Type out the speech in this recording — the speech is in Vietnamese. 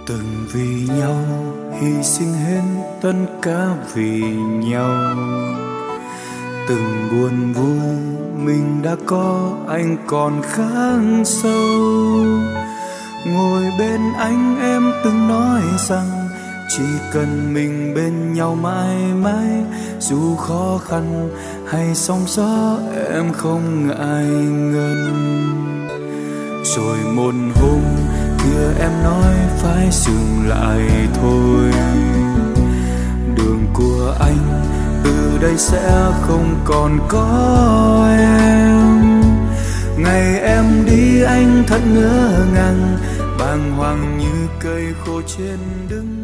từng vì nhau hy sinh hết tất cả vì nhau. Từng buồn vui mình đã có, anh còn khắc sâu. Ngồi bên anh em từng nói rằng chỉ cần mình bên nhau mãi mãi, dù khó khăn hay sóng gió em không ngại ngần. Rồi một hôm kia em nói phải dừng lại thôi, đường của anh từ đây sẽ không còn có em. Ngày em đi anh thật ngỡ ngàng, bàng hoàng như cây khô trên đứng.